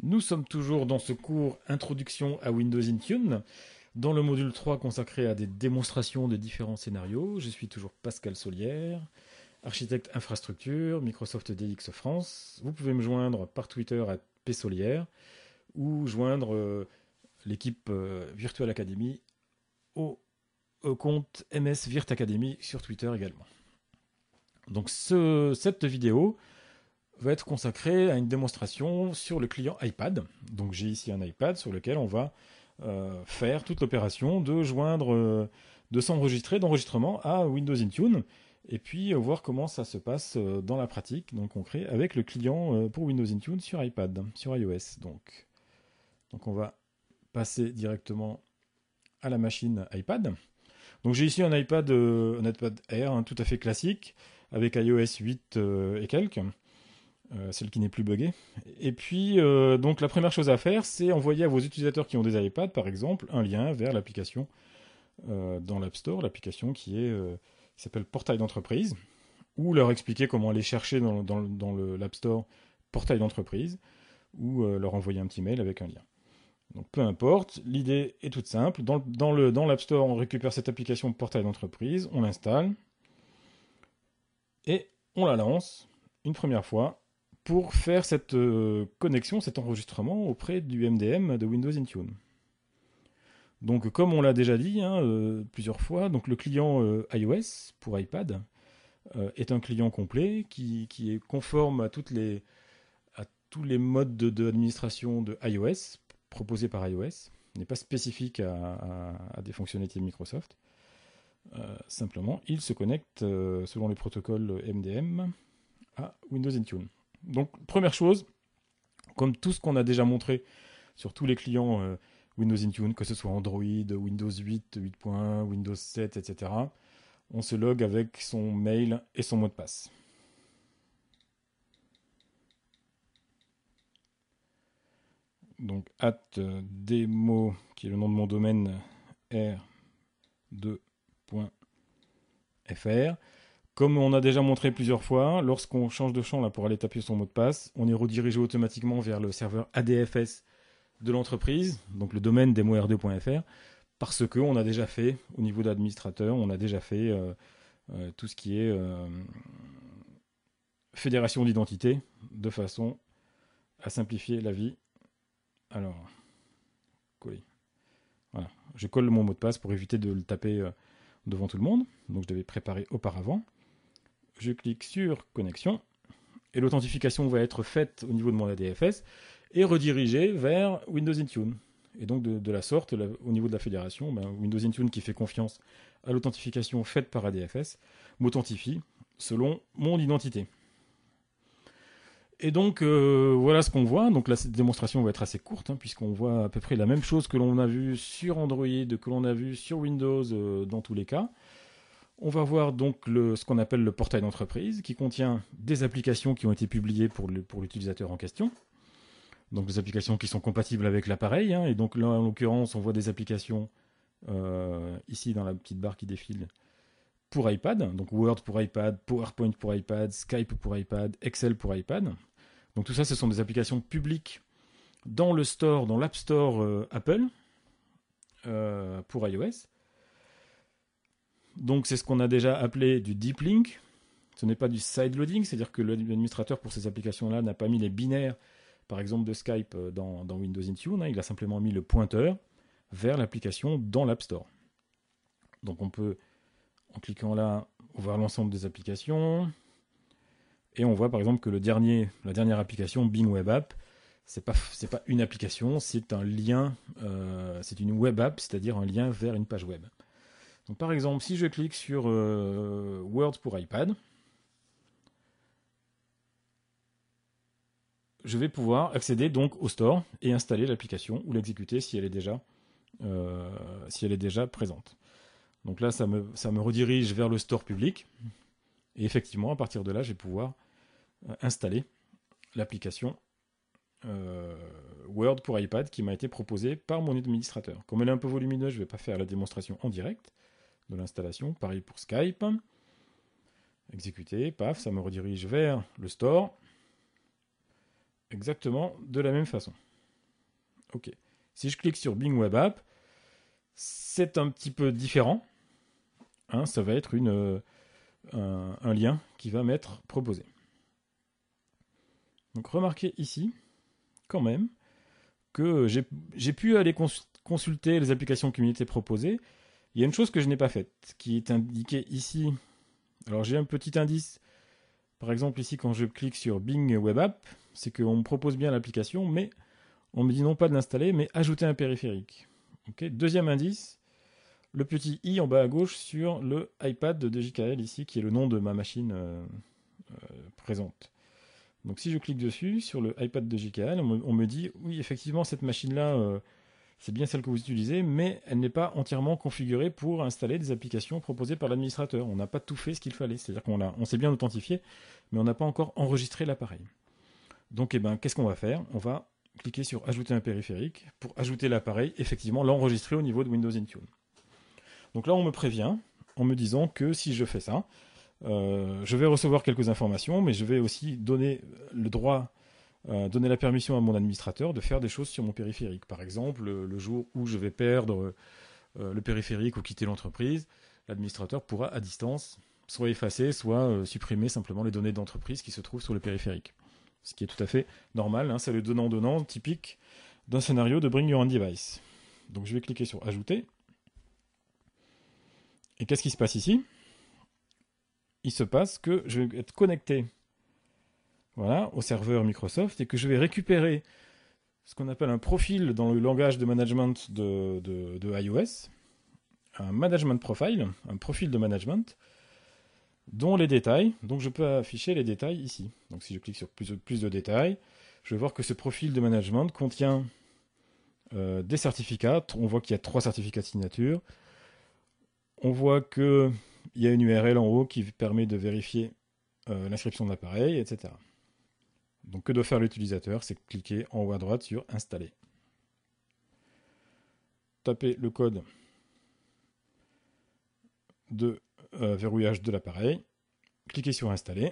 Nous sommes toujours dans ce cours Introduction à Windows Intune, dans le module 3 consacré à des démonstrations de différents scénarios. Je suis toujours Pascal Solière, architecte infrastructure, Microsoft DX France. Vous pouvez me joindre par Twitter à psolière ou joindre l'équipe Virtual Academy au compte MS Virt Academy sur Twitter également. Donc cette vidéo va être consacrée à une démonstration sur le client iPad. Donc j'ai ici un iPad sur lequel on va faire toute l'opération de joindre, de s'enregistrer d'enregistrement à Windows Intune et puis voir comment ça se passe dans la pratique, dans le concret, avec le client pour Windows Intune sur iPad, sur iOS. Donc on va passer directement à la machine iPad. Donc j'ai ici un iPad Air tout à fait classique avec iOS 8 et quelques. Celle qui n'est plus buggée. Et puis, donc la première chose à faire, c'est envoyer à vos utilisateurs qui ont des iPads, par exemple, un lien vers l'application dans l'App Store, l'application qui s'appelle Portail d'entreprise, ou leur expliquer comment aller chercher dans l'App Store Portail d'entreprise, ou leur envoyer un petit mail avec un lien. Donc peu importe, l'idée est toute simple. Dans l'App Store, on récupère cette application Portail d'entreprise, on l'installe, et on la lance une première fois pour faire cette connexion, cet enregistrement auprès du MDM de Windows Intune. Donc comme on l'a déjà dit plusieurs fois, donc le client iOS pour iPad est un client complet qui est conforme à tous les modes d'administration de iOS proposés par iOS, n'est pas spécifique à des fonctionnalités de Microsoft. Simplement, il se connecte selon les protocoles MDM à Windows Intune. Donc, première chose, comme tout ce qu'on a déjà montré sur tous les clients Windows Intune, que ce soit Android, Windows 8, 8.1, Windows 7, etc., on se log avec son mail et son mot de passe. Donc, @demo, qui est le nom de mon domaine, r2.fr. Comme on a déjà montré plusieurs fois, lorsqu'on change de champ là, pour aller taper son mot de passe, on est redirigé automatiquement vers le serveur ADFS de l'entreprise, donc le domaine demo-r2.fr, parce qu'on a déjà fait, au niveau de l'administrateur, on a déjà fait tout ce qui est fédération d'identité, de façon à simplifier la vie. Alors, coller. Voilà. Je colle mon mot de passe pour éviter de le taper devant tout le monde, donc je l'avais préparé auparavant. Je clique sur connexion et l'authentification va être faite au niveau de mon ADFS et redirigée vers Windows Intune. Et donc de la sorte, au niveau de la fédération, Windows Intune qui fait confiance à l'authentification faite par ADFS m'authentifie selon mon identité. Et donc voilà ce qu'on voit. Donc la démonstration va être assez courte puisqu'on voit à peu près la même chose que l'on a vu sur Android, que l'on a vu sur Windows dans tous les cas. On va voir donc ce qu'on appelle le portail d'entreprise, qui contient des applications qui ont été publiées pour l'utilisateur en question. Donc des applications qui sont compatibles avec l'appareil. Et donc là, en l'occurrence, on voit des applications ici dans la petite barre qui défile pour iPad. Donc Word pour iPad, PowerPoint pour iPad, Skype pour iPad, Excel pour iPad. Donc tout ça, ce sont des applications publiques dans le store, dans l'App Store Apple pour iOS. Donc c'est ce qu'on a déjà appelé du deep link. Ce n'est pas du sideloading, c'est-à-dire que l'administrateur pour ces applications-là n'a pas mis les binaires, par exemple de Skype dans Windows Intune. Il a simplement mis le pointeur vers l'application dans l'App Store. Donc on peut, en cliquant là, voir l'ensemble des applications. Et on voit par exemple que la dernière application, Bing Web App, c'est pas une application, c'est un lien, c'est une web app, c'est-à-dire un lien vers une page web. Donc, par exemple, si je clique sur Word pour iPad, je vais pouvoir accéder donc au store et installer l'application ou l'exécuter si elle est déjà présente. Donc là, ça me redirige vers le store public. Et effectivement, à partir de là, je vais pouvoir installer l'application Word pour iPad qui m'a été proposée par mon administrateur. Comme elle est un peu volumineuse, je ne vais pas faire la démonstration en direct de l'installation. Pareil pour Skype. Exécuter, paf, ça me redirige vers le store. Exactement de la même façon. OK. Si je clique sur Bing Web App, c'est un petit peu différent. Hein, ça va être un lien qui va m'être proposé. Donc remarquez ici, quand même, que j'ai pu aller consulter les applications qui m'étaient proposées. Il y a une chose que je n'ai pas faite, qui est indiquée ici. Alors j'ai un petit indice, par exemple ici quand je clique sur Bing Web App, c'est qu'on me propose bien l'application, mais on me dit non pas de l'installer, mais ajouter un périphérique. Okay. Deuxième indice, le petit i en bas à gauche sur le iPad de JKL ici, qui est le nom de ma machine présente. Donc si je clique dessus, sur le iPad de JKL, on me dit, oui, effectivement, cette machine-là, c'est bien celle que vous utilisez, mais elle n'est pas entièrement configurée pour installer des applications proposées par l'administrateur. On n'a pas tout fait ce qu'il fallait. C'est-à-dire on s'est bien authentifié, mais on n'a pas encore enregistré l'appareil. Donc, qu'est-ce qu'on va faire? On va cliquer sur Ajouter un périphérique pour ajouter l'appareil, effectivement, l'enregistrer au niveau de Windows Intune. Donc là, on me prévient en me disant que si je fais ça, je vais recevoir quelques informations, mais je vais aussi donner le droit, donner la permission à mon administrateur de faire des choses sur mon périphérique. Par exemple, le jour où je vais perdre le périphérique ou quitter l'entreprise, l'administrateur pourra à distance soit effacer, soit supprimer simplement les données d'entreprise qui se trouvent sur le périphérique. Ce qui est tout à fait normal, hein, c'est le donnant-donnant typique d'un scénario de Bring Your Own Device. Donc je vais cliquer sur Ajouter. Et qu'est-ce qui se passe ici? Il se passe que je vais être connecté au serveur Microsoft et que je vais récupérer ce qu'on appelle un profil dans le langage de management de iOS, un management profile, un profil de management, dont les détails, donc je peux afficher les détails ici. Donc si je clique sur plus de détails, je vais voir que ce profil de management contient des certificats. On voit qu'il y a 3 certificats de signature. On voit qu'il y a une URL en haut qui permet de vérifier l'inscription de l'appareil, etc. Donc que doit faire l'utilisateur? C'est cliquer en haut à droite sur Installer. Taper le code de verrouillage de l'appareil. Cliquez sur Installer.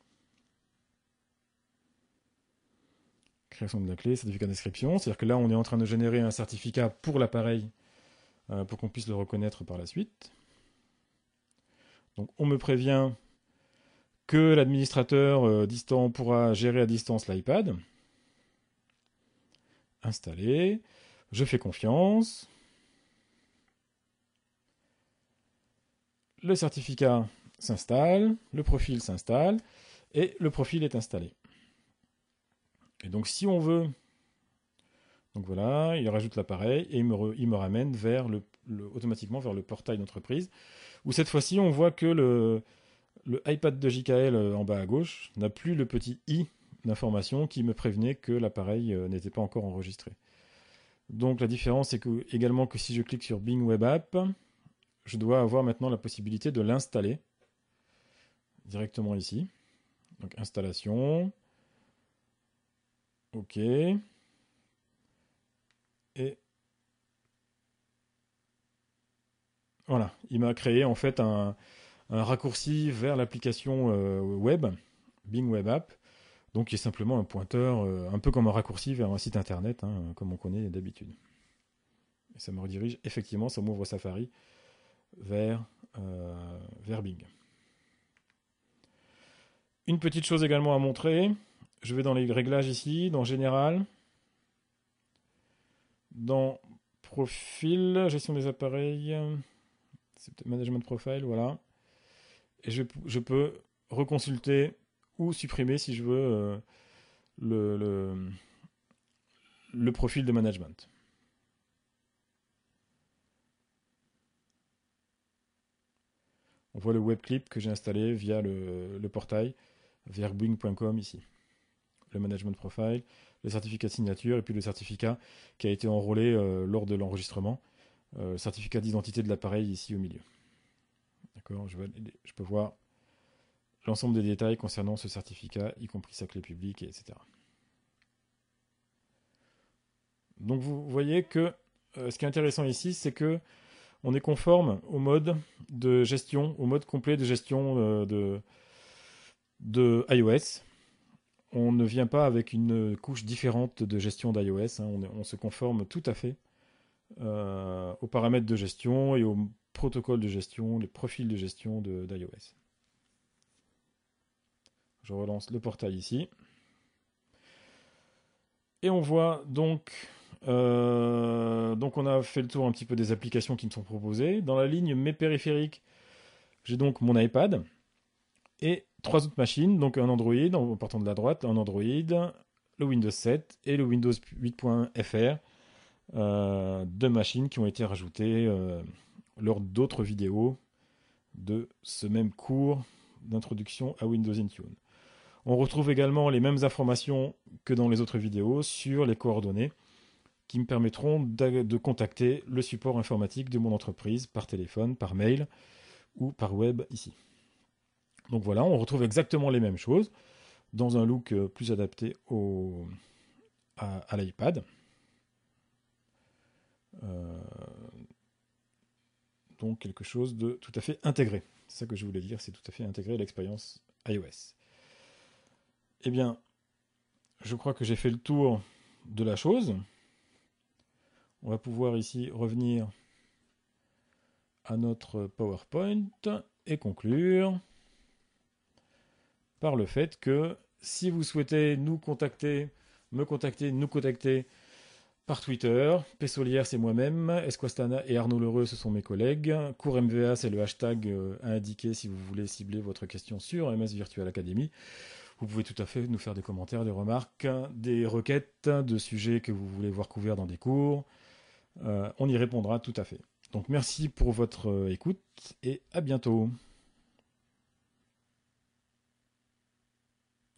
Création de la clé, certificat d'inscription. C'est-à-dire que là, on est en train de générer un certificat pour l'appareil pour qu'on puisse le reconnaître par la suite. Donc on me prévient que l'administrateur distant pourra gérer à distance l'iPad. Installer. Je fais confiance. Le certificat s'installe, le profil s'installe, et le profil est installé. Et donc si on veut, donc voilà, il rajoute l'appareil et il me ramène automatiquement vers le portail d'entreprise, où cette fois-ci on voit que le iPad de JKL en bas à gauche n'a plus le petit i d'information qui me prévenait que l'appareil n'était pas encore enregistré. Donc la différence c'est également que si je clique sur Bing Web App, je dois avoir maintenant la possibilité de l'installer directement ici. Donc installation. OK. Et voilà, il m'a créé en fait un raccourci vers l'application web, Bing Web App, donc qui est simplement un pointeur, un peu comme un raccourci vers un site internet, hein, comme on connaît d'habitude. Et ça me redirige, effectivement, ça m'ouvre Safari vers Bing. Une petite chose également à montrer, je vais dans les réglages ici, dans Général, dans Profil, gestion des appareils, c'est Management Profile, voilà. Et je peux reconsulter ou supprimer, si je veux, le profil de management. On voit le web clip que j'ai installé via le portail vers bing.com ici. Le management profile, le certificat de signature et puis le certificat qui a été enrôlé lors de l'enregistrement, certificat d'identité de l'appareil ici au milieu. D'accord, je peux voir l'ensemble des détails concernant ce certificat, y compris sa clé publique, etc. Donc vous voyez que ce qui est intéressant ici, c'est que on est conforme au mode de gestion, au mode complet de gestion de iOS. on ne vient pas avec une couche différente de gestion d'iOS. On se conforme tout à fait aux paramètres de gestion et aux protocoles de gestion, les profils de gestion d'iOS. Je relance le portail ici. Et on voit donc on a fait le tour un petit peu des applications qui me sont proposées. Dans la ligne Mes périphériques, j'ai donc mon iPad et 3 autres machines, donc un Android, en partant de la droite, un Android, le Windows 7 et le Windows 8.fr, 2 machines qui ont été rajoutées lors d'autres vidéos de ce même cours d'introduction à Windows Intune. On retrouve également les mêmes informations que dans les autres vidéos sur les coordonnées qui me permettront de contacter le support informatique de mon entreprise par téléphone, par mail ou par web ici. Donc voilà, on retrouve exactement les mêmes choses dans un look plus adapté à l'iPad. Donc quelque chose de tout à fait intégré. C'est ça que je voulais dire, c'est tout à fait intégré à l'expérience iOS. Eh bien, je crois que j'ai fait le tour de la chose. On va pouvoir ici revenir à notre PowerPoint et conclure par le fait que si vous souhaitez nous contacter par Twitter, Pessolière c'est moi-même, Esquastana et Arnaud Lheureux ce sont mes collègues, Cours MVA c'est le hashtag à indiquer si vous voulez cibler votre question sur MS Virtual Academy. Vous pouvez tout à fait nous faire des commentaires, des remarques, des requêtes de sujets que vous voulez voir couverts dans des cours. On y répondra tout à fait. Donc merci pour votre écoute et à bientôt.